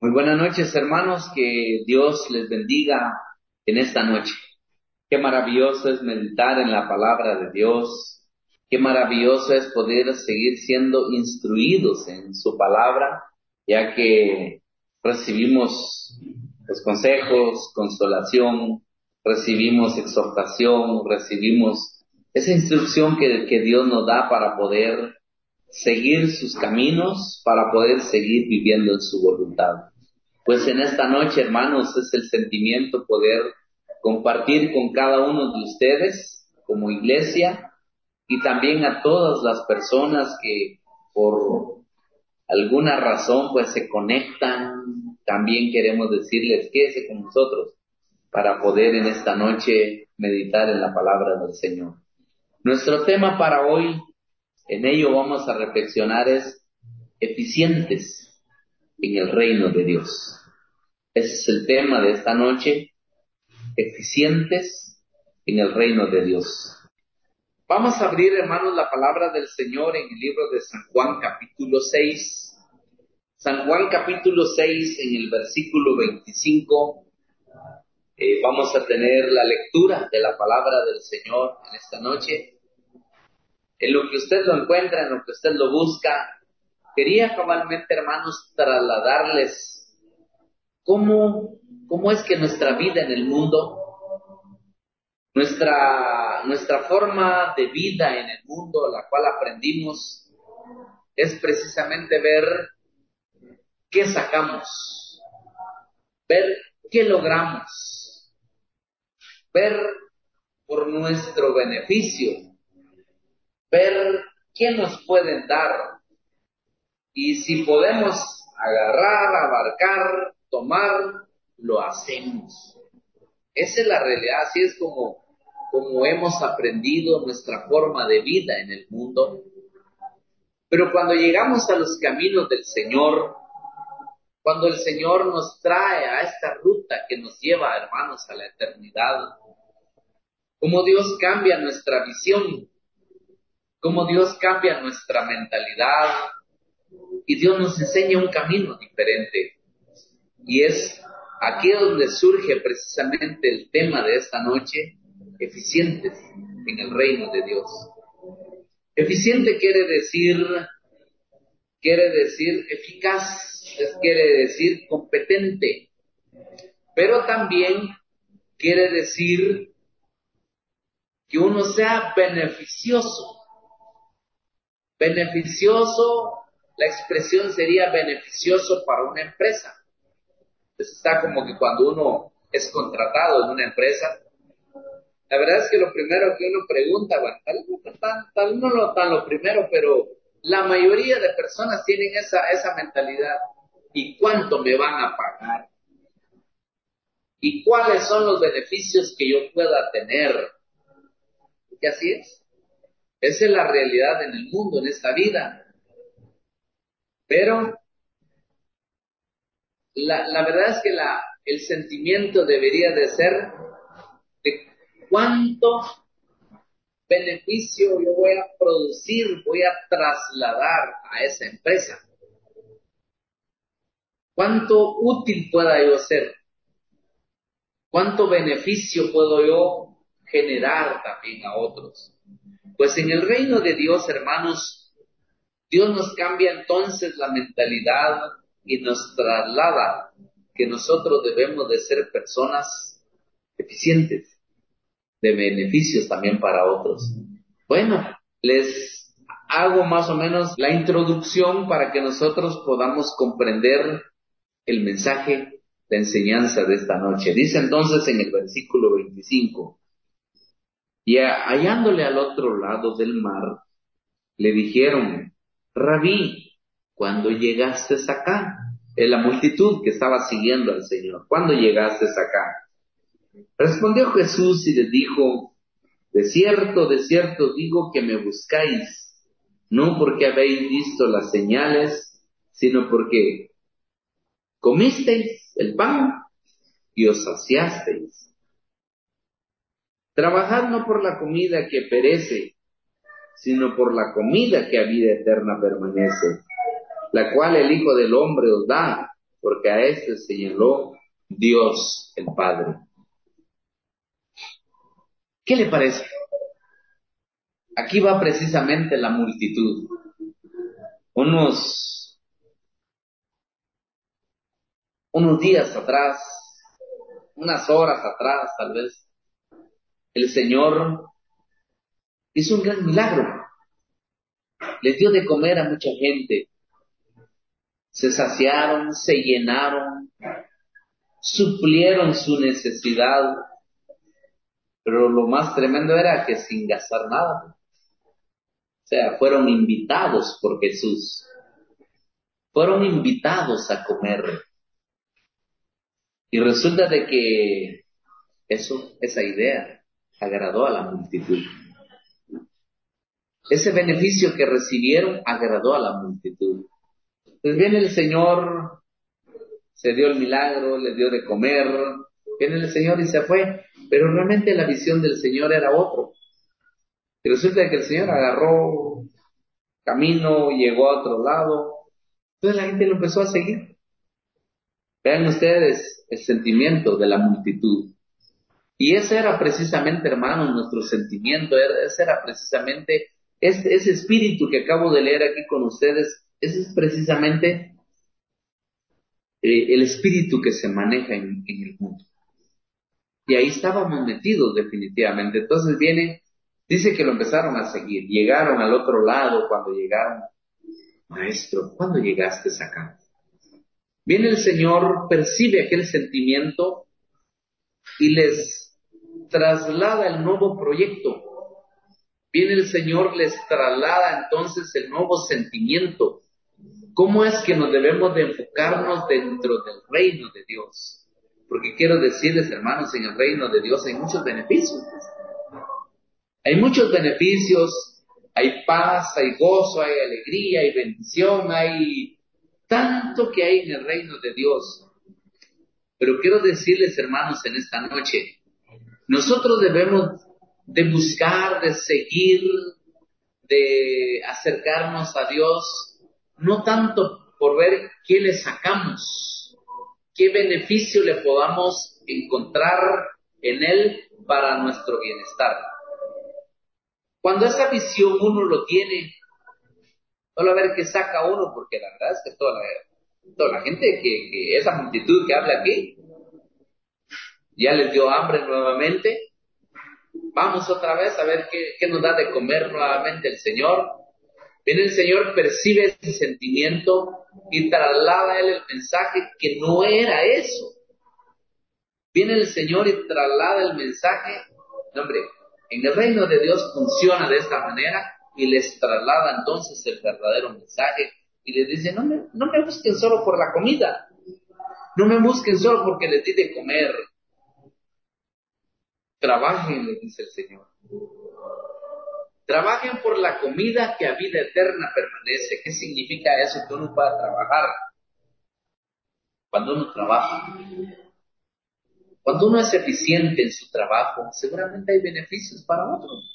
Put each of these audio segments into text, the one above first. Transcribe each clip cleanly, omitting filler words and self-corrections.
Muy buenas noches, hermanos, que Dios les bendiga en esta noche. Qué maravilloso es meditar en la palabra de Dios. Qué maravilloso es poder seguir siendo instruidos en su palabra, ya que recibimos los consejos, consolación, recibimos exhortación, recibimos esa instrucción que Dios nos da para poder seguir sus caminos, para poder seguir viviendo en su voluntad. Pues en esta noche, hermanos, es el sentimiento poder compartir con cada uno de ustedes como iglesia y también a todas las personas que por alguna razón pues se conectan. También queremos decirles quédese con nosotros para poder en esta noche meditar en la palabra del Señor. Nuestro tema para hoy, en ello vamos a reflexionar, es eficientes en el reino de Dios. Ese es el tema de esta noche, eficientes en el reino de Dios. Vamos a abrir, hermanos, la palabra del Señor en el libro de San Juan capítulo 6. San Juan capítulo 6 en el versículo 25. Vamos a tener la lectura de la palabra del Señor en esta noche. En lo que usted lo encuentra, en lo que usted lo busca, quería cabalmente, hermanos, trasladarles cómo es que nuestra vida en el mundo, nuestra forma de vida en el mundo, la cual aprendimos, es precisamente ver qué sacamos, ver qué logramos, ver por nuestro beneficio, ver qué nos pueden dar y si podemos agarrar, abarcar, tomar, lo hacemos. Esa es la realidad, así es como hemos aprendido nuestra forma de vida en el mundo. Pero cuando llegamos a los caminos del Señor, cuando el Señor nos trae a esta ruta que nos lleva, hermanos, a la eternidad, cómo Dios cambia nuestra visión, cómo Dios cambia nuestra mentalidad y Dios nos enseña un camino diferente. Y es aquí donde surge precisamente el tema de esta noche, eficientes en el reino de Dios. Eficiente quiere decir eficaz, quiere decir competente, pero también quiere decir que uno sea beneficioso. Beneficioso, la expresión sería beneficioso para una empresa. Entonces está como que cuando uno es contratado en una empresa, la verdad es que lo primero que uno pregunta, bueno, tal vez no lo primero, pero la mayoría de personas tienen esa mentalidad. ¿Y cuánto me van a pagar? ¿Y cuáles son los beneficios que yo pueda tener? Porque así es. Esa es la realidad en el mundo, en esta vida. Pero la verdad es que el sentimiento debería de ser de cuánto beneficio yo voy a producir, voy a trasladar a esa empresa. ¿Cuánto útil pueda yo ser? ¿Cuánto beneficio puedo yo generar también a otros? Pues en el reino de Dios, hermanos, Dios nos cambia entonces la mentalidad y nos traslada que nosotros debemos de ser personas eficientes, de beneficios también para otros. Bueno, les hago más o menos la introducción para que nosotros podamos comprender el mensaje, la enseñanza de esta noche. Dice entonces en el versículo 25, y hallándole al otro lado del mar, le dijeron, Rabí, ¿cuándo llegaste acá? En la multitud que estaba siguiendo al Señor, ¿cuándo llegaste acá? Respondió Jesús y les dijo, de cierto digo que me buscáis, no porque habéis visto las señales, sino porque comisteis el pan y os saciasteis. Trabajad no por la comida que perece, sino por la comida que a vida eterna permanece, la cual el Hijo del Hombre os da, porque a este señaló Dios el Padre. ¿Qué le parece? Aquí va precisamente la multitud. Unos días atrás, unas horas atrás tal vez, el Señor hizo un gran milagro. Les dio de comer a mucha gente. Se saciaron, se llenaron, suplieron su necesidad. Pero lo más tremendo era que sin gastar nada. O sea, fueron invitados por Jesús. Fueron invitados a comer. Y resulta de que esa idea agradó a la multitud. Ese beneficio que recibieron agradó a la multitud. Entonces viene el Señor, se dio el milagro, les dio de comer, viene el Señor y se fue, pero realmente la visión del Señor era otro. Y resulta que el Señor agarró camino, llegó a otro lado, entonces la gente lo empezó a seguir. Vean ustedes el sentimiento de la multitud. Y ese era precisamente, hermanos, nuestro sentimiento, ese era precisamente ese espíritu que acabo de leer aquí con ustedes, ese es precisamente el espíritu que se maneja en el mundo. Y ahí estábamos metidos definitivamente. Entonces dice que lo empezaron a seguir, llegaron al otro lado cuando llegaron. Maestro, ¿cuándo llegaste acá? Viene el Señor, percibe aquel sentimiento y les traslada el nuevo proyecto. Viene el Señor, les traslada entonces el nuevo sentimiento. ¿Cómo es que nos debemos de enfocarnos dentro del reino de Dios? Porque quiero decirles, hermanos, en el reino de Dios hay muchos beneficios. Hay muchos beneficios, hay paz, hay gozo, hay alegría, hay bendición, hay tanto que hay en el reino de Dios. Pero quiero decirles, hermanos, en esta noche, nosotros debemos de buscar, de seguir, de acercarnos a Dios, no tanto por ver qué le sacamos, qué beneficio le podamos encontrar en Él para nuestro bienestar. Cuando esa visión uno lo tiene, solo a ver qué saca uno, porque la verdad es que toda la gente que esa multitud que habla aquí, ya les dio hambre nuevamente. Vamos otra vez a ver qué nos da de comer nuevamente el Señor. Viene el Señor, percibe ese sentimiento y traslada a Él el mensaje que no era eso. Viene el Señor y traslada el mensaje. No, hombre, en el reino de Dios funciona de esta manera y les traslada entonces el verdadero mensaje y les dice, no me busquen solo por la comida, no me busquen solo porque les di de comer. Trabajen, les dice el Señor. Trabajen por la comida que a vida eterna permanece. ¿Qué significa eso? Que uno pueda trabajar. Cuando uno trabaja, cuando uno es eficiente en su trabajo, seguramente hay beneficios para otros.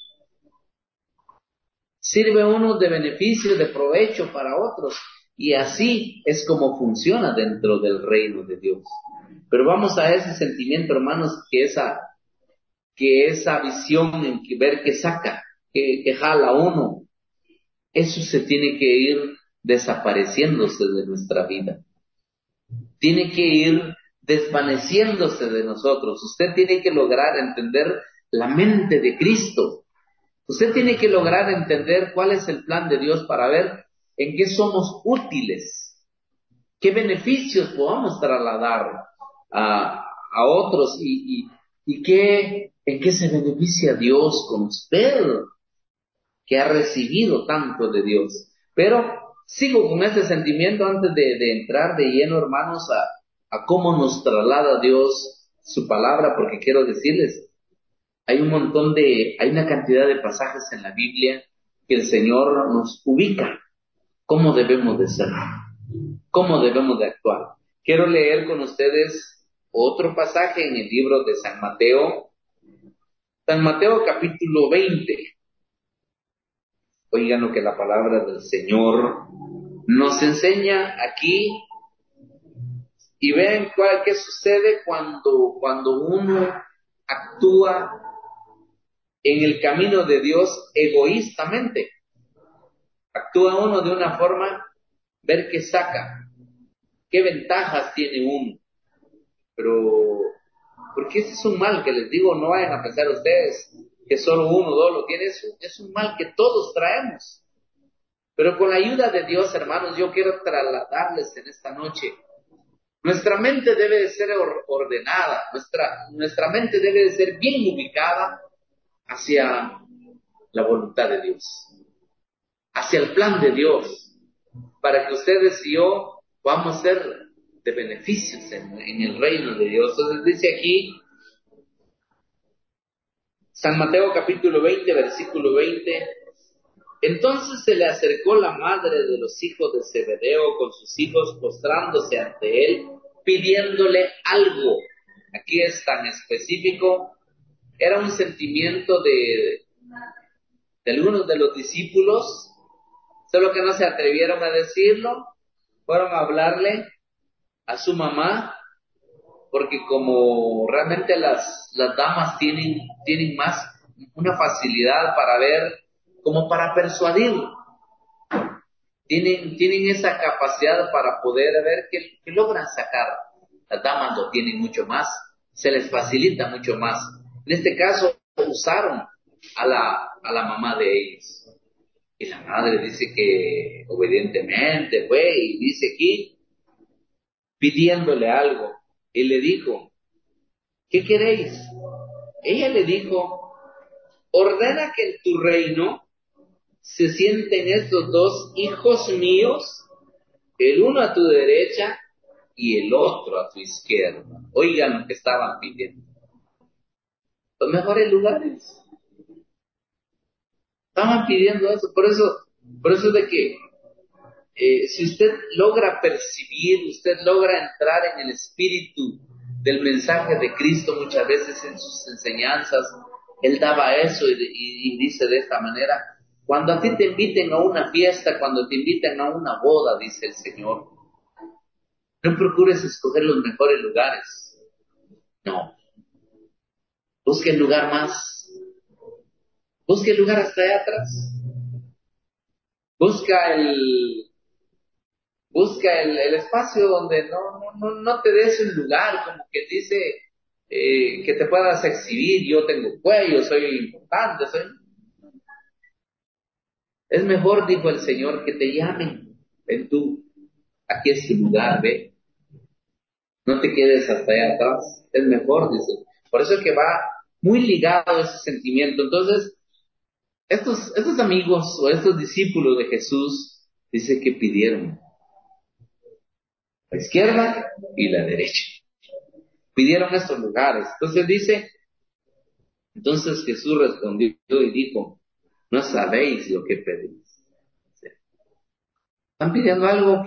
Sirve uno de beneficio, de provecho para otros. Y así es como funciona dentro del reino de Dios. Pero vamos a ese sentimiento, hermanos, que esa visión en que ver que saca, que jala uno, eso se tiene que ir desapareciéndose de nuestra vida. Tiene que ir desvaneciéndose de nosotros. Usted tiene que lograr entender la mente de Cristo. Usted tiene que lograr entender cuál es el plan de Dios para ver en qué somos útiles, qué beneficios podamos trasladar a otros y en qué se beneficia Dios con usted, que ha recibido tanto de Dios. Pero sigo con este sentimiento antes de entrar de lleno, hermanos, a cómo nos traslada Dios su palabra, porque quiero decirles, hay una cantidad de pasajes en la Biblia que el Señor nos ubica cómo debemos de ser, cómo debemos de actuar. Quiero leer con ustedes otro pasaje en el libro de San Mateo capítulo 20. Oigan lo que la palabra del Señor nos enseña aquí Y vean qué sucede cuando uno actúa en el camino de Dios egoístamente. Actúa uno de una forma, ver qué saca, qué ventajas tiene uno. Pero, porque ese es un mal que les digo, no vayan a pensar ustedes que solo uno o dos lo tiene, es un mal que todos traemos. Pero con la ayuda de Dios, hermanos, yo quiero trasladarles en esta noche. Nuestra mente debe de ser ordenada, nuestra mente debe de ser bien ubicada hacia la voluntad de Dios, hacia el plan de Dios, para que ustedes y yo podamos ser de beneficios en el reino de Dios. Entonces dice aquí, San Mateo capítulo 20, versículo 20, entonces se le acercó la madre de los hijos de Zebedeo con sus hijos postrándose ante él, pidiéndole algo. Aquí es tan específico, era un sentimiento de algunos de los discípulos, solo que no se atrevieron a decirlo, fueron a hablarle a su mamá, porque como realmente las damas tienen más una facilidad para ver, como para persuadir, tienen esa capacidad para poder ver que logran sacar. Las damas lo tienen mucho más, se les facilita mucho más. En este caso usaron a la mamá de ellos. Y la madre dice que obedientemente fue y dice aquí, pidiéndole algo. Y le dijo, ¿qué queréis? Ella le dijo, ordena que en tu reino se sienten estos dos hijos míos, el uno a tu derecha y el otro a tu izquierda. Oigan lo que estaban pidiendo. Los mejores lugares. Estaban pidiendo eso. Por eso de que si usted logra percibir, usted logra entrar en el espíritu del mensaje de Cristo muchas veces en sus enseñanzas, Él daba eso y dice de esta manera, cuando a ti te inviten a una fiesta, cuando te inviten a una boda, dice el Señor, no procures escoger los mejores lugares, no, busque el lugar busque el lugar hasta allá atrás, busca el espacio donde no te des un lugar como que dice que te puedas exhibir, yo tengo cuello, soy importante, es mejor, dijo el Señor, que te llamen, ven tú, aquí es tu lugar, ve, no te quedes hasta allá atrás, es mejor, dice, por eso es que va muy ligado ese sentimiento. Entonces, estos amigos o estos discípulos de Jesús, dice que pidieron la izquierda y la derecha. Pidieron estos lugares. Entonces Jesús respondió y dijo, no sabéis lo que pedís. Están pidiendo algo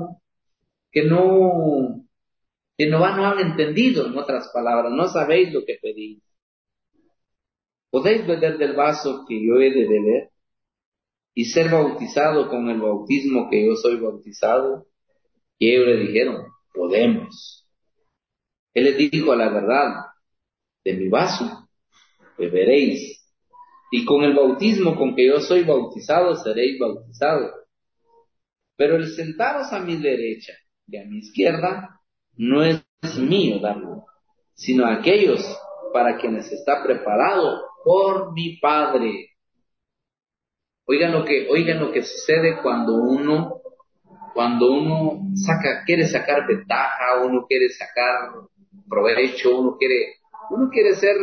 no han entendido, en otras palabras, no sabéis lo que pedís. ¿Podéis beber del vaso que yo he de beber y ser bautizado con el bautismo que yo soy bautizado? Y ellos le dijeron, podemos. Él les dijo, a la verdad, de mi vaso beberéis, y con el bautismo con que yo soy bautizado seréis bautizados. Pero el sentaros a mi derecha y a mi izquierda no es mío darlo, sino aquellos para quienes está preparado por mi Padre. Oigan lo que sucede cuando uno quiere sacar ventaja, uno quiere sacar provecho, uno quiere ser,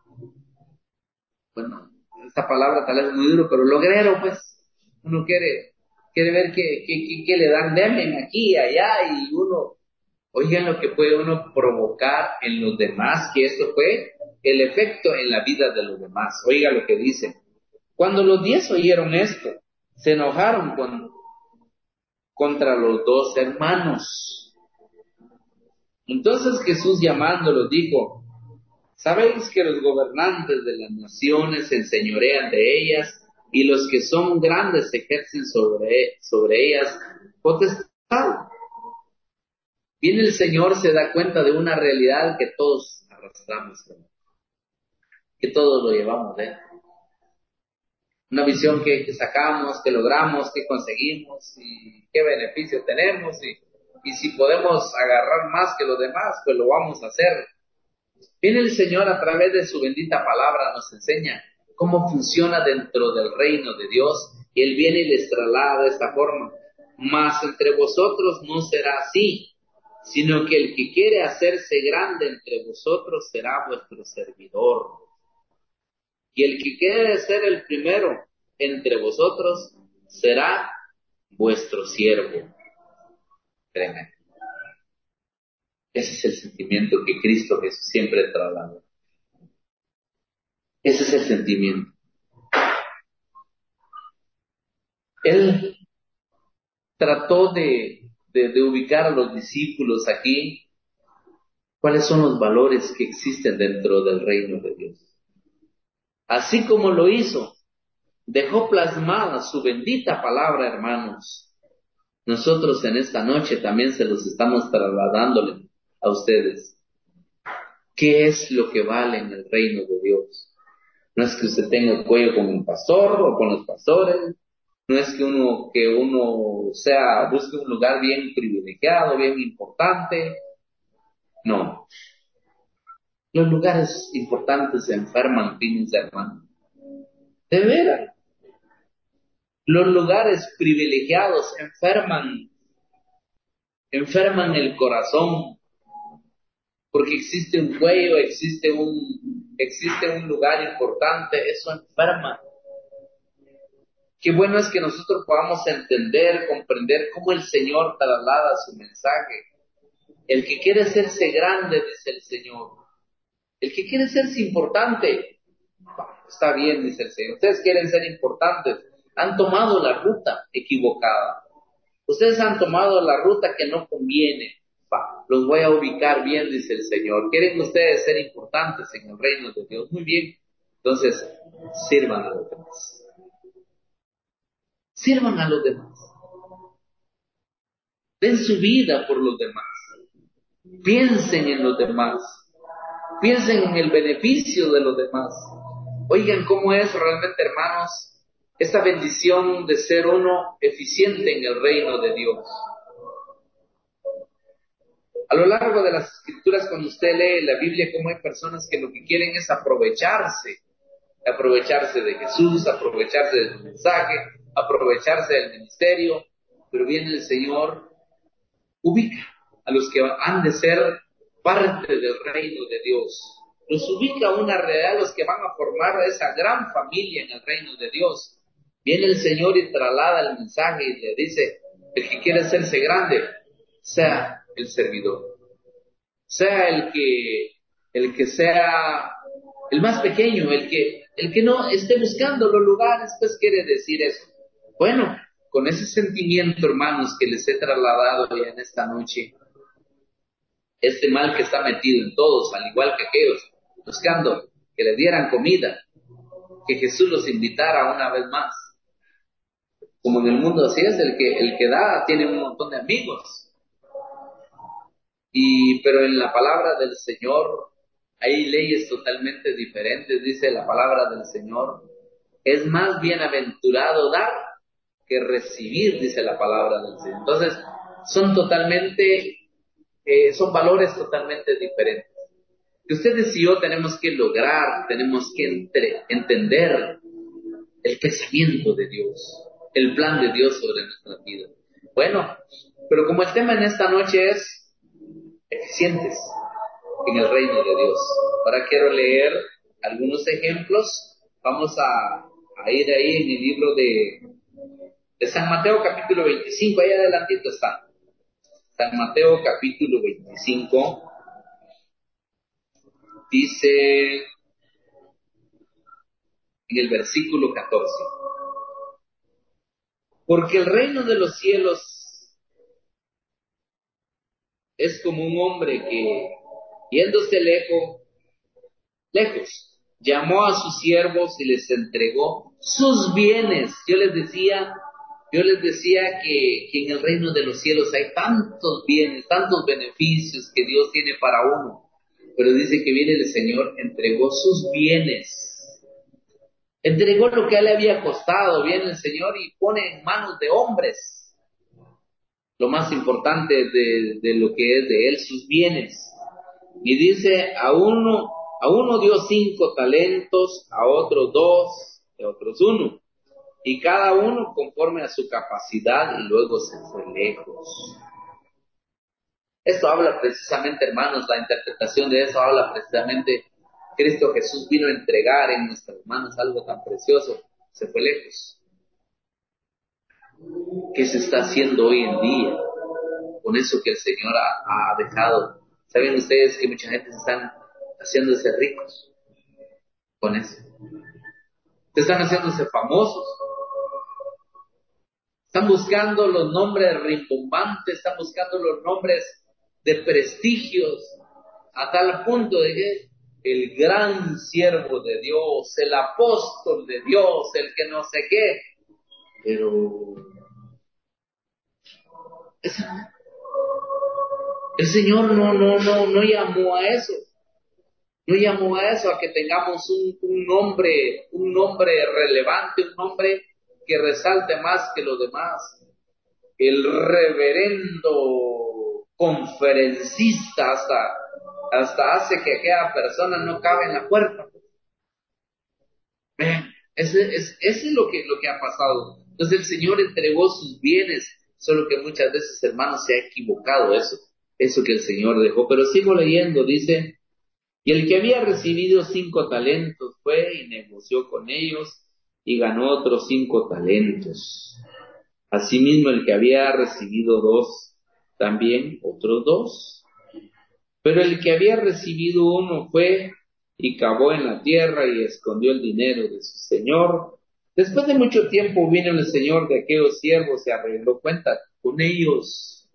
bueno, esta palabra tal vez es muy duro, pero logrero, pues, uno quiere ver que le dan, denme aquí y allá, y oigan lo que puede uno provocar en los demás, que esto fue el efecto en la vida de los demás. Oiga lo que dice. Cuando los 10 oyeron esto, se enojaron contra los dos hermanos. Entonces Jesús llamándolos dijo, ¿sabéis que los gobernantes de las naciones se enseñorean de ellas y los que son grandes ejercen sobre ellas potestad? Viene el Señor, se da cuenta de una realidad que todos arrastramos, que todos lo llevamos dentro. Una visión que sacamos, que logramos, que conseguimos y qué beneficio tenemos y si podemos agarrar más que los demás, pues lo vamos a hacer. Viene el Señor a través de su bendita palabra, nos enseña cómo funciona dentro del reino de Dios y Él viene y les traslada de esta forma. Mas entre vosotros no será así, sino que el que quiere hacerse grande entre vosotros será vuestro servidor. Y el que quiere ser el primero entre vosotros será vuestro siervo. Créeme, ese es el sentimiento que Cristo Jesús siempre traslada. Ese es el sentimiento. Él trató de ubicar a los discípulos aquí, cuáles son los valores que existen dentro del reino de Dios. Así como lo hizo, dejó plasmada su bendita palabra, hermanos. Nosotros en esta noche también se los estamos trasladándole a ustedes. ¿Qué es lo que vale en el reino de Dios? No es que usted tenga el cuello con un pastor o con los pastores. No es que uno busque un lugar bien privilegiado, bien importante. No. Los lugares importantes se enferman, fines de hermano. De veras. Los lugares privilegiados enferman el corazón, porque existe un cuello, existe un lugar importante, eso enferma. Qué bueno es que nosotros podamos entender, comprender cómo el Señor traslada su mensaje. El que quiere hacerse grande, dice el Señor. El que quiere hacerse importante, está bien, dice el Señor. Ustedes quieren ser importantes, han tomado la ruta equivocada. Ustedes han tomado la ruta que no conviene. Los voy a ubicar bien, dice el Señor. ¿Quieren ustedes ser importantes en el reino de Dios? Muy bien. Entonces, sirvan a los demás. Sirvan a los demás. Den su vida por los demás. Piensen en los demás. Piensen en el beneficio de los demás. Oigan cómo es realmente, hermanos, esta bendición de ser uno eficiente en el reino de Dios. A lo largo de las escrituras, cuando usted lee la Biblia, cómo hay personas que lo que quieren es aprovecharse de Jesús, aprovecharse de su mensaje, aprovecharse del ministerio, pero viene el Señor, ubica a los que han de ser parte del reino de Dios. Los ubica a una realidad, los que van a formar esa gran familia en el reino de Dios. Viene el Señor y traslada el mensaje y le dice, el que quiere hacerse grande, sea el servidor. Sea el que sea el más pequeño, el que no esté buscando los lugares, pues quiere decir eso. Bueno, con ese sentimiento, hermanos, que les he trasladado ya en esta noche, este mal que está metido en todos, al igual que aquellos, buscando que les dieran comida, que Jesús los invitara una vez más. Como en el mundo así es, el que da tiene un montón de amigos. Pero en la palabra del Señor hay leyes totalmente diferentes, dice la palabra del Señor. Es más bienaventurado dar que recibir, dice la palabra del Señor. Entonces, son valores totalmente diferentes. Que ustedes y yo tenemos que lograr, tenemos que entender el crecimiento de Dios, el plan de Dios sobre nuestra vida. Bueno, pero como el tema en esta noche es eficientes en el reino de Dios. Ahora quiero leer algunos ejemplos. Vamos a ir ahí en el libro de San Mateo capítulo 25, ahí adelantito está. San Mateo capítulo 25 dice en el versículo 14: porque el reino de los cielos es como un hombre que, yéndose lejos, llamó a sus siervos y les entregó sus bienes. Yo les decía Yo les decía que en el reino de los cielos hay tantos bienes, tantos beneficios que Dios tiene para uno. Pero dice que viene el Señor, entregó sus bienes. Entregó lo que a él le había costado. Viene el Señor y pone en manos de hombres lo más importante de lo que es de él, sus bienes. Y dice, a uno dio 5 talentos, a otro 2, a otros 1. Y cada uno conforme a su capacidad, y luego se fue lejos. Esto habla precisamente, hermanos, la interpretación de eso habla precisamente, Cristo Jesús vino a entregar en nuestras manos algo tan precioso, se fue lejos. ¿Qué se está haciendo hoy en día con eso que el Señor ha dejado? ¿Saben ustedes que mucha gente se están haciéndose ricos con eso? Se están haciéndose famosos. Están buscando los nombres rimbombantes, están buscando los nombres de prestigios, a tal punto de que el gran siervo de Dios, el apóstol de Dios, el que no sé qué, pero el Señor no llamó a eso, no llamó a eso, a que tengamos un nombre relevante, un nombre que resalte más que los demás. El reverendo conferencista hasta hace que aquella persona no cabe en la puerta. Ese es lo que ha pasado. Entonces el Señor entregó sus bienes, solo que muchas veces, hermanos, se ha equivocado eso que el Señor dejó. Pero sigo leyendo, dice, y el que había recibido 5 talentos fue y negoció con ellos y ganó otros 5 talentos. Asimismo, el que había recibido 2, también otros 2. Pero el que había recibido 1 fue y cavó en la tierra y escondió el dinero de su señor. Después de mucho tiempo vino el señor de aquellos siervos y arregló cuentas con ellos.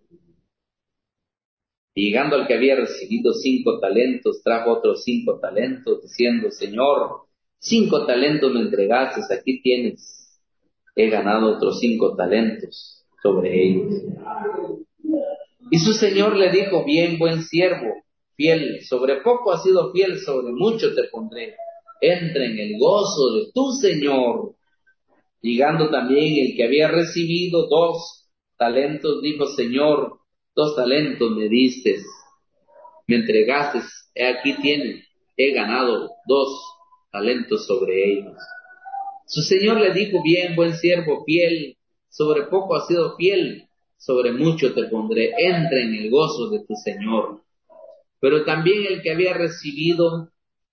Y llegando al que había recibido 5 talentos, trajo otros 5 talentos, diciendo, Señor, 5 talentos me entregaste, aquí tienes. He ganado otros 5 talentos sobre ellos. Y su señor le dijo, bien, buen siervo, fiel, sobre poco has sido fiel, sobre mucho te pondré. Entra en el gozo de tu señor. Llegando también el que había recibido 2 talentos, dijo, Señor, 2 talentos me diste, me entregaste, aquí tienes, he ganado 2 talentos sobre ellos. Su señor le dijo, bien, buen siervo, fiel, sobre poco has sido fiel, sobre mucho te pondré, entra en el gozo de tu señor. Pero también el que había recibido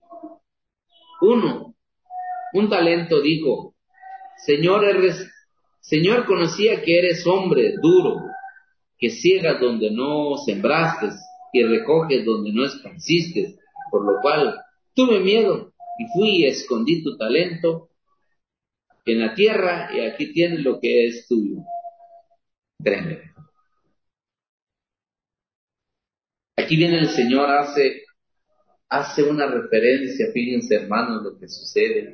un talento, dijo, Señor, Señor, conocía que eres hombre duro, que ciegas donde no sembraste y recoges donde no esparciste, por lo cual tuve miedo y fui y escondí tu talento en la tierra y aquí tienes lo que es tuyo. Tremendo. Aquí viene el Señor, hace una referencia, fíjense hermanos lo que sucede.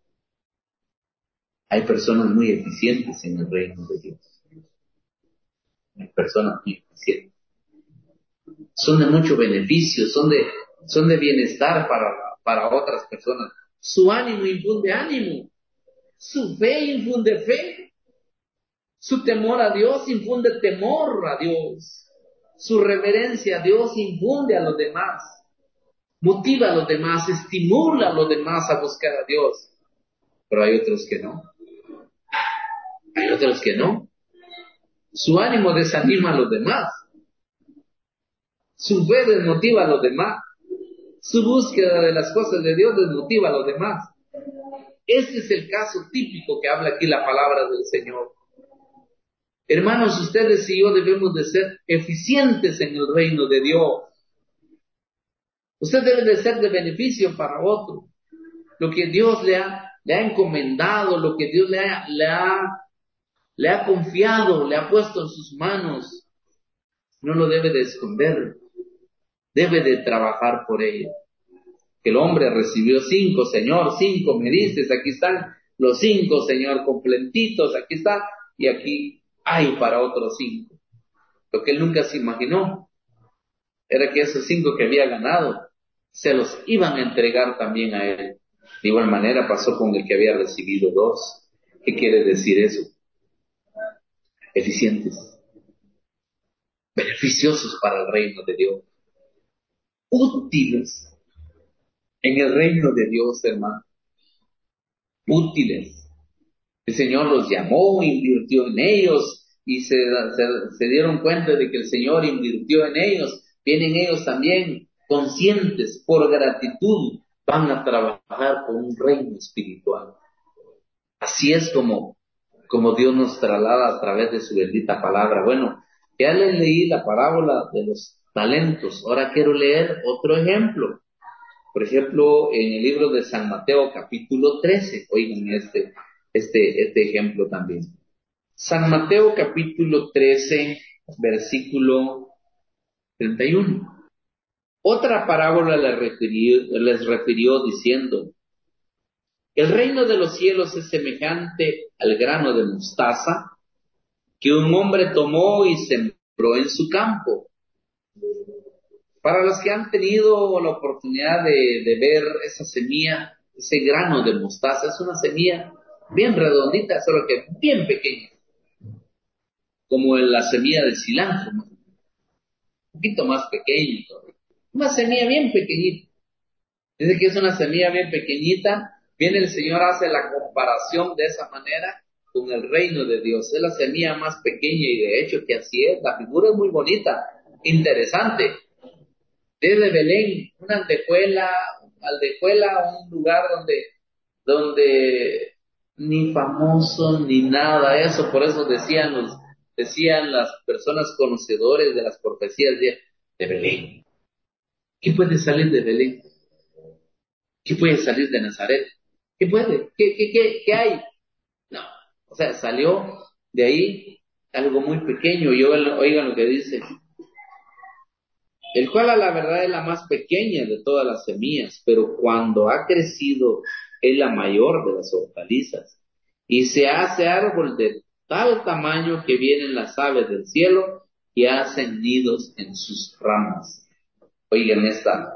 Hay personas muy eficientes en el reino de Dios. Hay personas muy eficientes. Son de mucho beneficio, son de bienestar para otras personas. Su ánimo infunde ánimo. Su fe infunde fe. Su temor a Dios infunde temor a Dios. Su reverencia a Dios infunde a los demás. Motiva a los demás, estimula a los demás a buscar a Dios. Pero hay otros que no. Hay otros que no. Su ánimo desanima a los demás. Su fe desmotiva a los demás. Su búsqueda de las cosas de Dios desmotiva a los demás. Este es el caso típico que habla aquí la palabra del Señor. Hermanos, ustedes y yo debemos de ser eficientes en el reino de Dios. Usted debe de ser de beneficio para otro. Lo que Dios le ha encomendado, lo que Dios le ha confiado, le ha puesto en sus manos, no lo debe de esconder. Debe de trabajar por ello. Que el hombre recibió 5, Señor, 5 me diste, aquí están los 5, Señor, completitos, aquí está. y aquí hay para otros 5. Lo que él nunca se imaginó era que esos 5 que había ganado se los iban a entregar también a él. De igual manera pasó con el que había recibido 2. ¿Qué quiere decir eso? Eficientes, beneficiosos para el reino de Dios, útiles en el reino de Dios, hermano, útiles. El Señor los llamó, invirtió en ellos y se dieron cuenta de que el Señor invirtió en ellos. Vienen ellos también conscientes, por gratitud, van a trabajar por un reino espiritual. Así es como Dios nos traslada a través de su bendita palabra. Bueno, ya les leí la parábola de los talentos. Ahora quiero leer otro ejemplo. Por ejemplo, en el libro de San Mateo, capítulo 13. Oigan este ejemplo también. San Mateo, capítulo 13, versículo 31. Otra parábola les refirió diciendo: el reino de los cielos es semejante al grano de mostaza que un hombre tomó y sembró en su campo. Para los que han tenido la oportunidad de ver esa semilla, ese grano de mostaza, es una semilla bien redondita, solo que bien pequeña, como la semilla del cilantro, ¿no? Un poquito más pequeño todavía. Una semilla bien pequeñita. Dice que es una semilla bien pequeñita. Viene el Señor, hace la comparación de esa manera con el reino de Dios. Es la semilla más pequeña y de hecho que así es. La figura es muy bonita, interesante. Desde Belén, una aldehuela, un lugar donde ni famoso ni nada eso, por eso decían las personas conocedores de las profecías de Belén. ¿Qué puede salir de Belén? ¿Qué puede salir de Nazaret? ¿Qué puede? ¿Qué hay? No, o sea, salió de ahí algo muy pequeño, y oigan lo que dice: el cual a la verdad es la más pequeña de todas las semillas, pero cuando ha crecido es la mayor de las hortalizas, y se hace árbol de tal tamaño que vienen las aves del cielo y hacen nidos en sus ramas. Oigan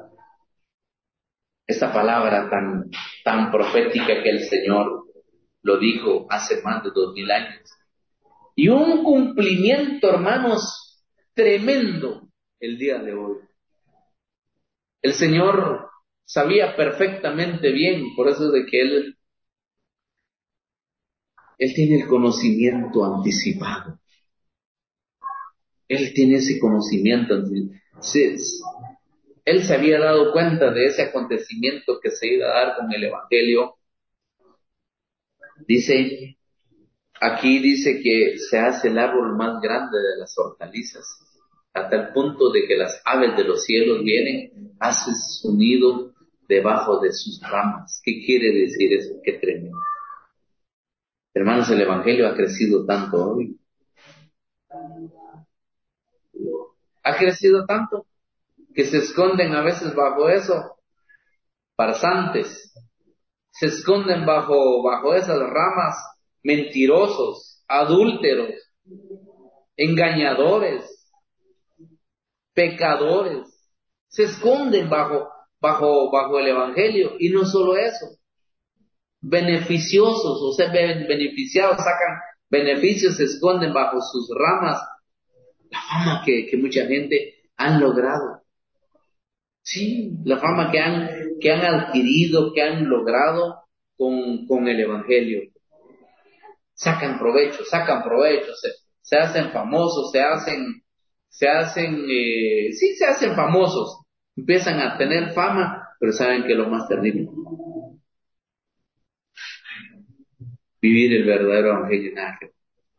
esta palabra tan profética que el Señor lo dijo hace más de 2000 años. Y un cumplimiento, hermanos, tremendo el día de hoy. El Señor sabía perfectamente bien, por eso de que Él tiene el conocimiento anticipado. Él tiene ese conocimiento. Él se había dado cuenta de ese acontecimiento que se iba a dar con el Evangelio. Aquí dice que se hace el árbol más grande de las hortalizas, hasta el punto de que las aves de los cielos vienen, hacen su nido debajo de sus ramas. ¿Qué quiere decir eso? Qué tremendo. Hermanos, el Evangelio ha crecido tanto hoy. Ha crecido tanto que se esconden a veces bajo eso farsantes, se esconden bajo esas ramas mentirosos, adúlteros, engañadores, pecadores, se esconden bajo el Evangelio. Y no solo eso, beneficiosos, o sea, beneficiados, sacan beneficios, se esconden bajo sus ramas, la fama que mucha gente han logrado. Sí, la fama que han adquirido, que han logrado con el Evangelio. Sacan provecho, se hacen famosos, se hacen famosos, empiezan a tener fama, pero saben que lo más terrible, vivir el verdadero Evangelio, nada que ver.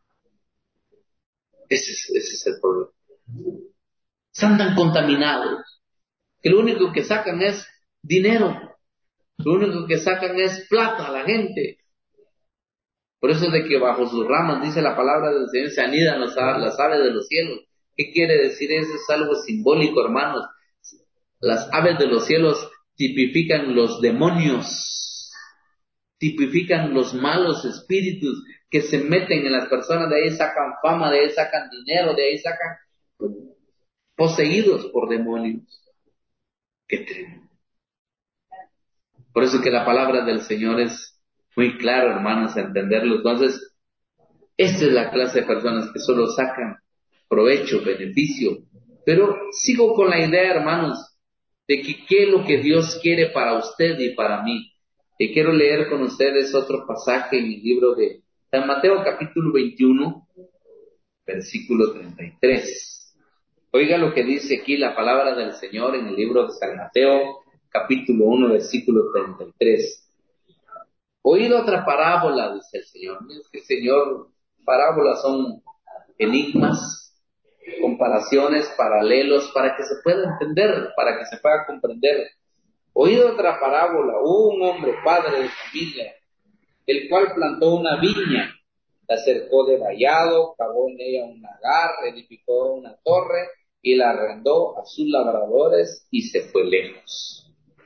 Ese es el problema. Están tan contaminados que lo único que sacan es dinero, lo único que sacan es plata a la gente. Por eso es de que bajo sus ramas, dice la palabra del Señor, se anidan las aves de los cielos. ¿Qué quiere decir eso? Es algo simbólico, hermanos. Las aves de los cielos tipifican los demonios. tipifican los malos espíritus que se meten en las personas, de ahí sacan fama, de ahí sacan dinero, de ahí sacan poseídos por demonios. Qué tremendo. Por eso que la palabra del Señor es muy clara, hermanos, a entenderlo. Entonces, esta es la clase de personas que solo sacan provecho, beneficio. Pero sigo con la idea, hermanos, de que qué es lo que Dios quiere para usted y para mí. Y quiero leer con ustedes otro pasaje en el libro de San Mateo capítulo 21, versículo 33. Oiga lo que dice aquí la palabra del Señor en el libro de San Mateo capítulo 1, versículo 33. Oído otra parábola, dice el Señor. Es que el Señor, parábolas son enigmas, comparaciones, paralelos, para que se pueda entender, para que se pueda comprender. Oído otra parábola, hubo un hombre, padre de familia, el cual plantó una viña, la cercó de vallado, cavó en ella un lagar, edificó una torre y la arrendó a sus labradores y se fue lejos.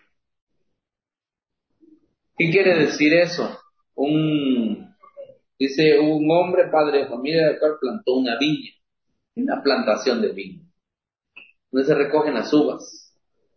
¿Qué quiere decir eso? Dice, un hombre, padre de familia, el cual plantó una plantación de viña, donde se recogen las uvas.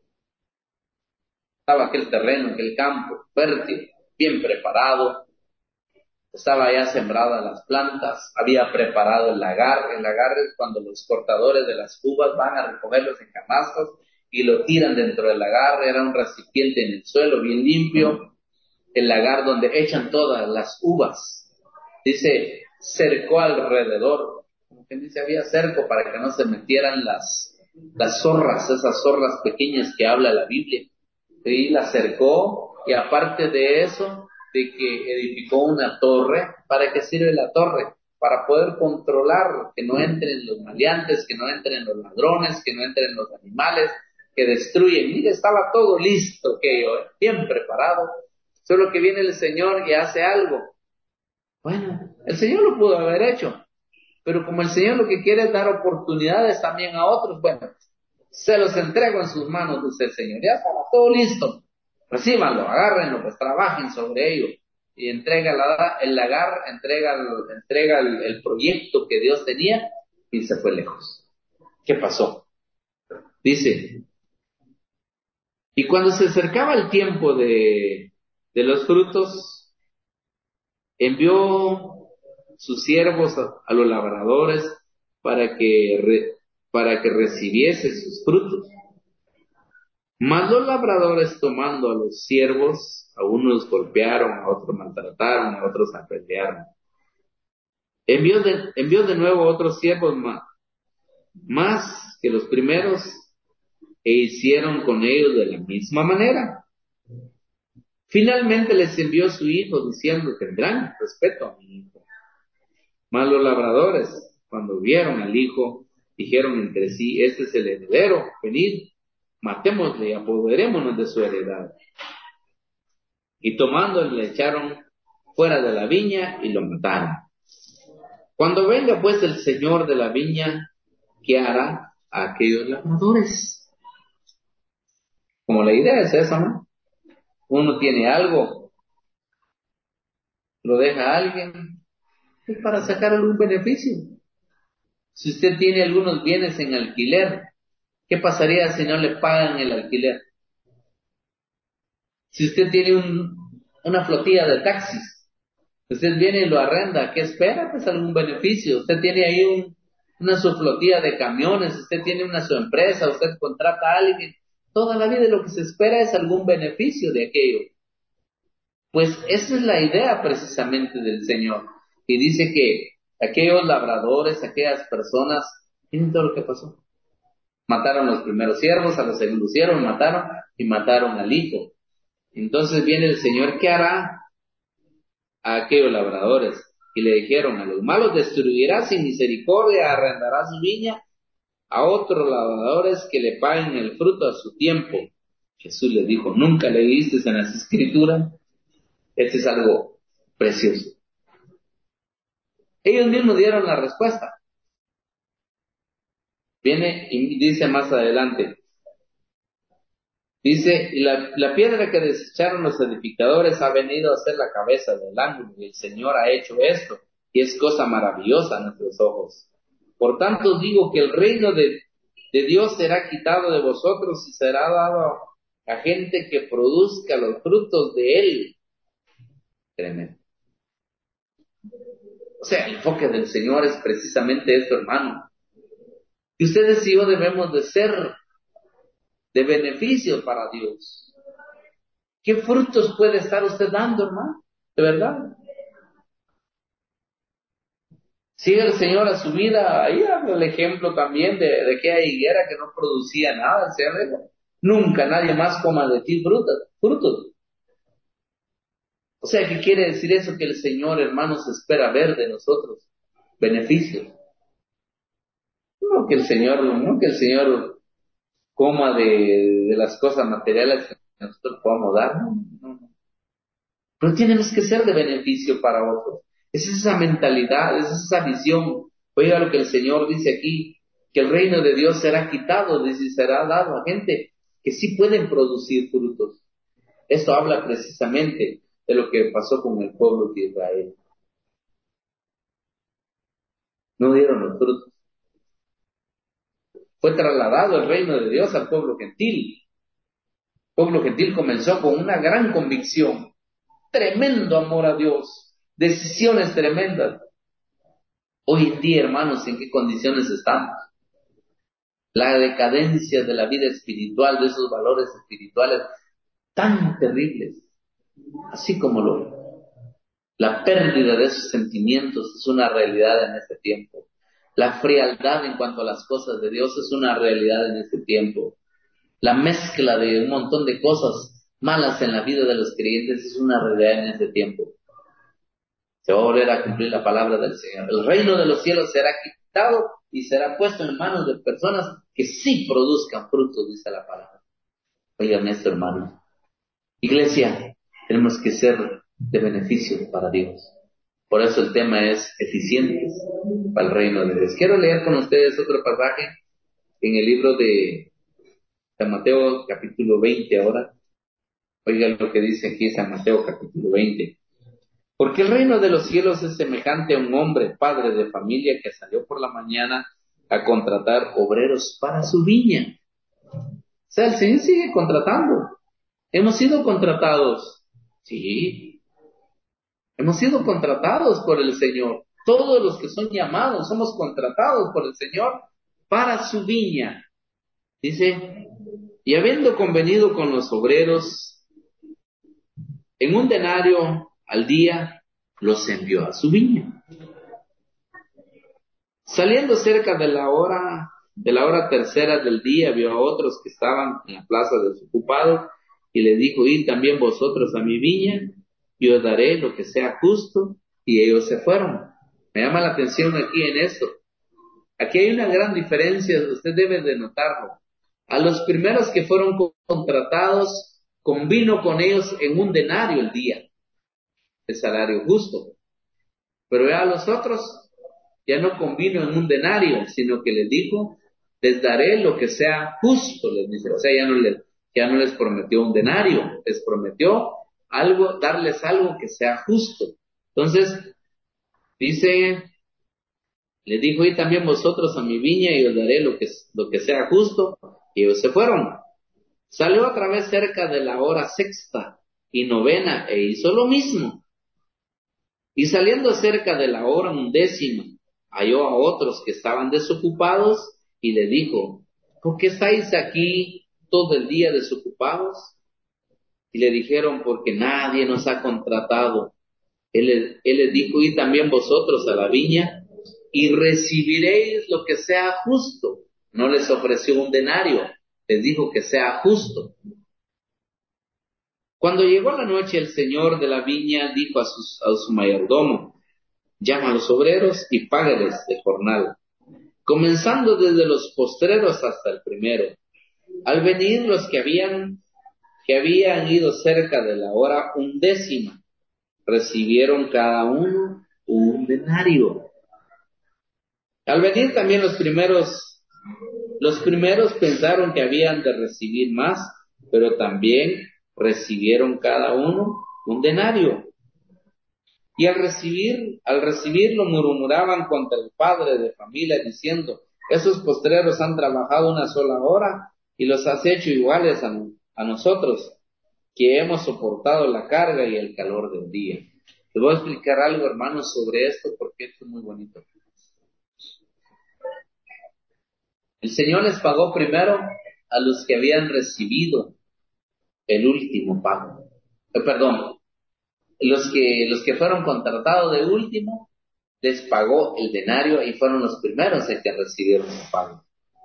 Estaba aquel terreno, aquel campo, fértil, bien preparado, estaba ya sembradas las plantas, había preparado el lagar. El lagar es cuando los cortadores de las uvas van a recogerlos en canastos y lo tiran dentro del lagar. Era un recipiente en el suelo bien limpio, el lagar donde echan todas las uvas. Dice, cercó alrededor, como que dice, había cerco para que no se metieran las zorras, esas zorras pequeñas que habla la Biblia. Y la cercó, y aparte de eso, de que edificó una torre. ¿Para qué sirve la torre? Para poder controlar que no entren los maleantes, que no entren los ladrones, que no entren los animales, que destruyen. Mire, estaba todo listo, bien preparado. Solo que viene el Señor y hace algo. Bueno, el Señor lo pudo haber hecho, pero como el Señor lo que quiere es dar oportunidades también a otros, bueno, se los entrego en sus manos, dice el Señor. Ya estaba todo listo. Recíbanlo, agárrenlo, pues trabajen sobre ello. Y entrega el lagar, entrega el proyecto que Dios tenía y se fue lejos. ¿Qué pasó? Dice, y cuando se acercaba el tiempo de los frutos, envió sus siervos a los labradores para que recibiese sus frutos. Mas los labradores, tomando a los siervos, a unos golpearon, a otros maltrataron, a otros apedrearon. Envió de nuevo otros siervos más que los primeros, e hicieron con ellos de la misma manera. Finalmente les envió su hijo, diciendo, tendrán respeto a mi hijo. Mas los labradores, cuando vieron al hijo, dijeron entre sí, este es el heredero, venid, matémosle y apoderémonos de su heredad. Y tomándole le echaron fuera de la viña y lo mataron. Cuando venga pues el señor de la viña, ¿qué hará a aquellos labradores? Como la idea es esa, ¿no? Uno tiene algo, lo deja a alguien, es para sacar algún beneficio. Si usted tiene algunos bienes en alquiler, ¿qué pasaría si no le pagan el alquiler? Si usted tiene una flotilla de taxis, usted viene y lo arrenda, ¿qué espera? Pues algún beneficio. Usted tiene ahí una su flotilla de camiones, usted tiene una su empresa, usted contrata a alguien. Toda la vida lo que se espera es algún beneficio de aquello. Pues esa es la idea precisamente del Señor. Y dice que aquellos labradores, aquellas personas, miren todo lo que pasó. Mataron a los primeros siervos, a los segundos siervos mataron y mataron al hijo. Entonces viene el Señor, ¿qué hará a aquellos labradores? Y le dijeron, a los malos destruirá sin misericordia, arrendará su viña a otros labradores que le paguen el fruto a su tiempo. Jesús les dijo, ¿nunca leíste en las Escrituras? Este es algo precioso. Ellos mismos dieron la respuesta. Viene y dice más adelante, Dice, y la piedra que desecharon los edificadores ha venido a ser la cabeza del ángulo, y el Señor ha hecho esto, y es cosa maravillosa a nuestros ojos. Por tanto os digo que el reino de Dios será quitado de vosotros y será dado a gente que produzca los frutos de él. Tremendo. O sea, el enfoque del Señor es precisamente esto, hermano. Y ustedes y yo debemos de ser de beneficio para Dios. ¿Qué frutos puede estar usted dando, hermano? De verdad. Sigue el Señor a su vida. Ahí habla el ejemplo también de aquella higuera que no producía nada. El Señor dijo, nunca nadie más coma de ti frutos. O sea, ¿qué quiere decir eso? Que el Señor, hermanos, espera ver de nosotros beneficios. No que el Señor coma de las cosas materiales que nosotros podamos dar. No. Pero tenemos que ser de beneficio para otros. Es esa mentalidad, es esa visión. Oiga lo que el Señor dice aquí, que el reino de Dios será quitado, dice, y será dado a gente que sí pueden producir frutos. Esto habla precisamente de lo que pasó con el pueblo de Israel. No dieron los frutos. Fue trasladado el reino de Dios al pueblo gentil. El pueblo gentil comenzó con una gran convicción, tremendo amor a Dios, decisiones tremendas. Hoy en día, hermanos, ¿en qué condiciones estamos? La decadencia de la vida espiritual, de esos valores espirituales tan terribles, así como la pérdida de esos sentimientos es una realidad en este tiempo. La frialdad en cuanto a las cosas de Dios es una realidad en este tiempo. La mezcla de un montón de cosas malas en la vida de los creyentes es una realidad en este tiempo. Se va a volver a cumplir la palabra del Señor. El reino de los cielos será quitado y será puesto en manos de personas que sí produzcan frutos, dice la palabra. Oigan esto, hermanos. Iglesia, tenemos que ser de beneficio para Dios. Por eso el tema es eficientes para el reino de Dios. Quiero leer con ustedes otro pasaje en el libro de San Mateo capítulo 20 ahora. Oigan lo que dice aquí San Mateo capítulo 20. Porque el reino de los cielos es semejante a un hombre, padre de familia, que salió por la mañana a contratar obreros para su viña. O sea, el Señor sigue contratando. Hemos sido contratados. Sí, hemos sido contratados por el Señor. Todos los que son llamados somos contratados por el Señor para su viña. Dice, y habiendo convenido con los obreros en un denario al día, los envió a su viña. Saliendo cerca de la hora tercera del día, vio a otros que estaban en la plaza desocupados y le dijo, id también vosotros a mi viña y os daré lo que sea justo. Y ellos se fueron. Me llama la atención aquí en esto. Aquí hay una gran diferencia, usted debe de notarlo. A los primeros que fueron contratados, convino con ellos en un denario el día, el salario justo. Pero a los otros ya no convino en un denario, sino que les dijo, les daré lo que sea justo, les dice. O sea, ya no les prometió un denario, les prometió algo, darles algo que sea justo. Entonces, dice, les dijo, y también vosotros a mi viña y os daré lo que sea justo. Y ellos se fueron. Salió otra vez cerca de la hora sexta y novena e hizo lo mismo. Y saliendo cerca de la hora undécima, halló a otros que estaban desocupados y le dijo, ¿por qué estáis aquí todo el día desocupados? Y le dijeron, porque nadie nos ha contratado. Él les dijo, y también vosotros a la viña y recibiréis lo que sea justo. No les ofreció un denario, les dijo que sea justo. Cuando llegó la noche, el señor de la viña dijo a su mayordomo, llama a los obreros y págales el jornal, comenzando desde los postreros hasta el primero. Al venir los que habían ido cerca de la hora undécima, recibieron cada uno un denario. Al venir también los primeros pensaron que habían de recibir más, pero también recibieron cada uno un denario. Y al recibirlo murmuraban contra el padre de familia diciendo, esos postreros han trabajado una sola hora y los has hecho iguales a nosotros, que hemos soportado la carga y el calor del día. Les voy a explicar algo, hermanos, sobre esto porque esto es muy bonito. El Señor les pagó primero a los que habían recibido el último pago. Perdón, los que fueron contratados de último, les pagó el denario y fueron los primeros en que recibieron el pago.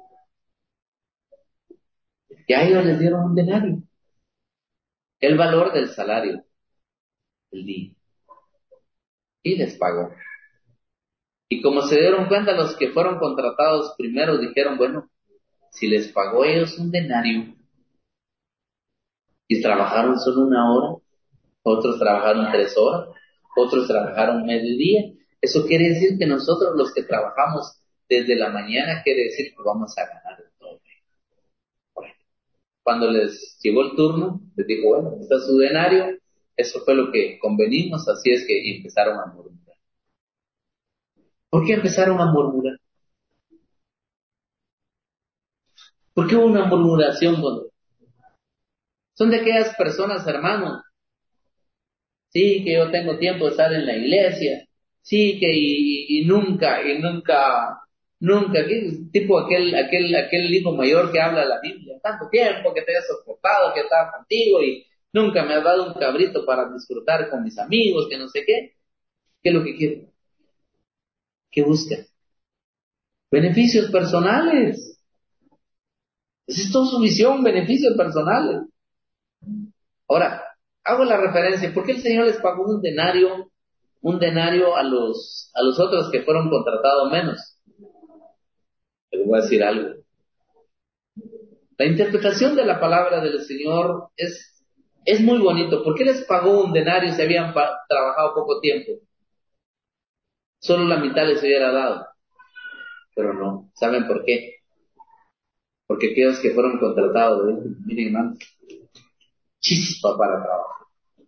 Y a ellos les dieron un denario, el valor del salario del día, y les pagó. Y como se dieron cuenta, los que fueron contratados primero dijeron, bueno, si les pagó ellos un denario y trabajaron solo una hora, otros trabajaron 3 horas, otros trabajaron mediodía, eso quiere decir que nosotros los que trabajamos desde la mañana, quiere decir que vamos a ganar el doble. Bueno, cuando les llegó el turno, les dijo, bueno, está su denario, eso fue lo que convenimos, así es que empezaron a murmurar. ¿Por qué empezaron a murmurar? ¿Por qué hubo una murmuración? Bueno, son de aquellas personas, hermanos, sí, que yo tengo tiempo de estar en la iglesia, sí, que nunca, tipo aquel hijo mayor que habla la Biblia, tanto tiempo que te he soportado, que estaba contigo y nunca me has dado un cabrito para disfrutar con mis amigos, que no sé qué es lo que quiere, qué busca, beneficios personales, esa es toda su visión, beneficios personales. Ahora, hago la referencia, ¿por qué el Señor les pagó un denario a los otros que fueron contratados menos? Les voy a decir algo. La interpretación de la palabra del Señor es muy bonito. ¿Por qué les pagó un denario si habían trabajado poco tiempo? Solo la mitad les hubiera dado. Pero no. ¿Saben por qué? Porque aquellos que fueron contratados, miren, hermano, chispa para trabajar,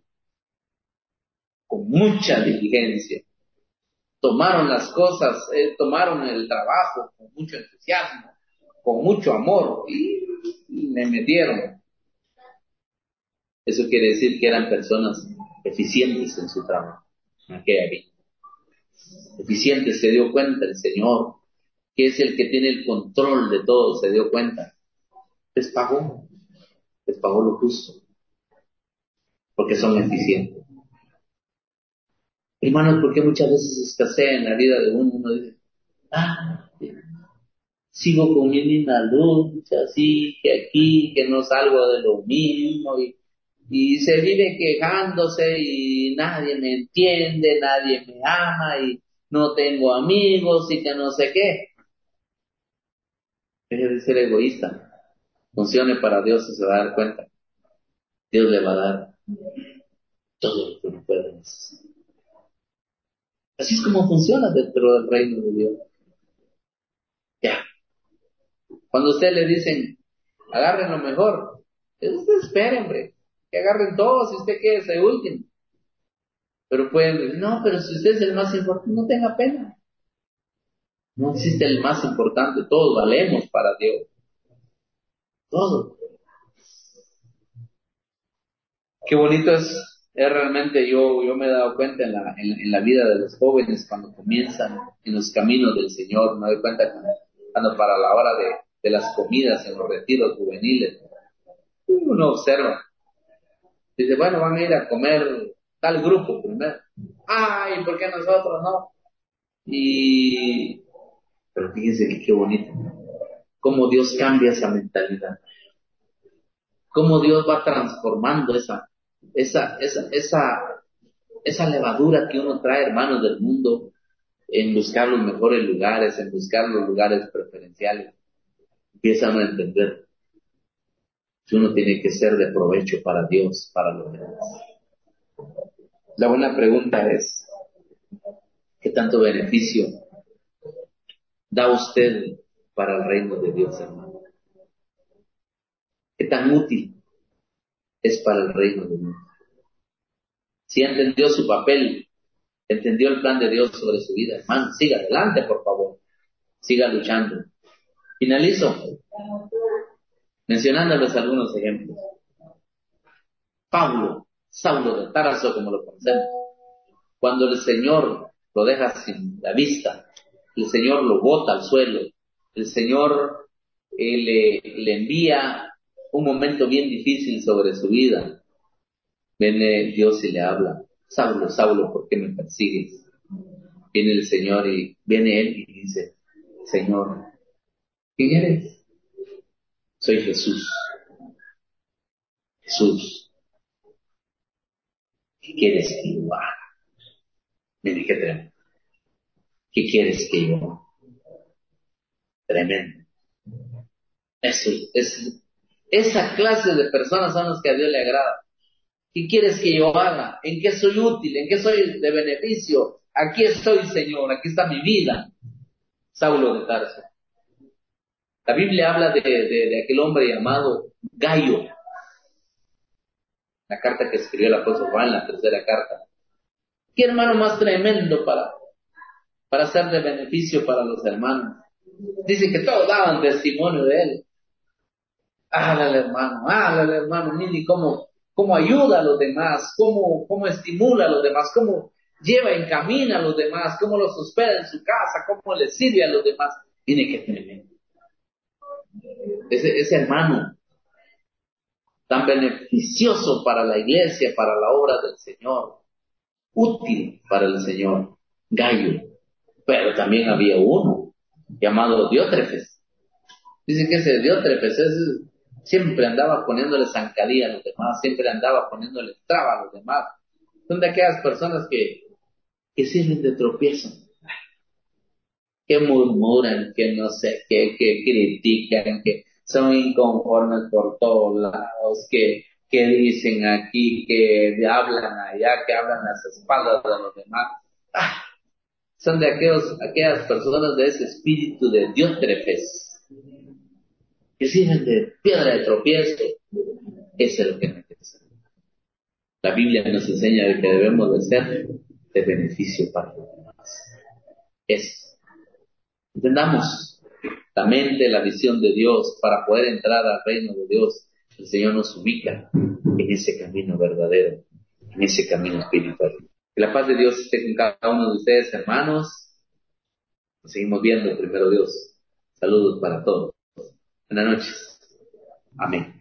con mucha diligencia. Tomaron las cosas, tomaron el trabajo con mucho entusiasmo, con mucho amor y le metieron. Eso quiere decir que eran personas eficientes en su trabajo, en aquella vida. Eficientes, se dio cuenta el Señor, que es el que tiene el control de todo, se dio cuenta. Les pagó, les pagó lo justo, porque son eficientes. Hermanos, ¿por qué muchas veces escasea en la vida de uno? Uno dice, ah, sigo con mi misma lucha, así que aquí, que no salgo de lo mismo, y se vive quejándose y nadie me entiende, nadie me ama y no tengo amigos y que no sé qué. Deje de ser egoísta, funcione para Dios y se va a dar cuenta. Dios le va a dar todo lo que uno puede necesitar. Así es como funciona dentro del reino de Dios. Ya, cuando a usted le dicen, agarren lo mejor, usted espere, hombre, que agarren todo si usted quiere ser último. Pero pueden decir, no, pero si usted es el más importante, no tenga pena. No existe el más importante, todos valemos para Dios. Todos. Qué bonito es realmente, yo me he dado cuenta en la vida de los jóvenes cuando comienzan en los caminos del Señor, me doy cuenta cuando para la hora de las comidas en los retiros juveniles, uno observa, dice, bueno, van a ir a comer tal grupo primero. Ay, ¿por qué nosotros no? Pero fíjense que qué bonito, cómo Dios cambia esa mentalidad, cómo Dios va transformando esa levadura que uno trae, hermanos, del mundo, en buscar los mejores lugares, en buscar los lugares preferenciales. Empiezan a entender que uno tiene que ser de provecho para Dios, para los demás. La buena pregunta es, ¿qué tanto beneficio da usted para el reino de Dios, hermano? ¿Qué tan útil? es para el reino de Dios. Si entendió su papel, entendió el plan de Dios sobre su vida, hermano, siga adelante, por favor. Siga luchando. Finalizo mencionándoles algunos ejemplos. Pablo, Saulo de Tarso, como lo conocemos, cuando el Señor lo deja sin la vista, el Señor lo bota al suelo, el Señor le envía un momento bien difícil sobre su vida. Viene Dios y le habla: Saulo, Saulo, ¿por qué me persigues? Viene el Señor y viene él y dice: Señor, ¿quién eres? Soy Jesús. Jesús, ¿qué quieres que yo haga? Mire, qué tremendo. ¿Qué quieres que yo haga? Tremendo. Eso es, esa clase de personas son las que a Dios le agrada. ¿Qué quieres que yo haga? ¿En qué soy útil? ¿En qué soy de beneficio? Aquí estoy, Señor, aquí está mi vida. Saulo de Tarso. La Biblia habla de aquel hombre llamado Gallo, la carta que escribió el apóstol Juan, la tercera carta. ¿Qué hermano más tremendo para ser de beneficio para los hermanos? Dice que todos daban testimonio de él. Háblale hermano, mire cómo ayuda a los demás, cómo estimula a los demás, cómo lleva, encamina a los demás, cómo los hospeda en su casa, cómo les sirve a los demás. Mire qué tremendo. Ese hermano tan beneficioso para la iglesia, para la obra del Señor, útil para el Señor, Gallo. Pero también había uno llamado Diótrefes. Dice que ese Diótrefes siempre andaba poniéndole zancadilla a los demás, siempre andaba poniéndole traba a los demás. Son de aquellas personas que sirven de tropiezo, que murmuran, que no sé qué, que critican, que son inconformes por todos lados, que dicen aquí, que hablan allá, que hablan a las espaldas de los demás. Son de aquellas personas de ese espíritu de Diótrefes, que sirven de piedra de tropiezo. Eso es lo que nos interesa. La Biblia nos enseña de que debemos de ser de beneficio para los demás. Eso. Entendamos la mente, la visión de Dios para poder entrar al reino de Dios. El Señor nos ubica en ese camino verdadero, en ese camino espiritual. Que la paz de Dios esté con cada uno de ustedes, hermanos. Nos seguimos viendo, primero Dios. Saludos para todos. Buenas noches. Amén.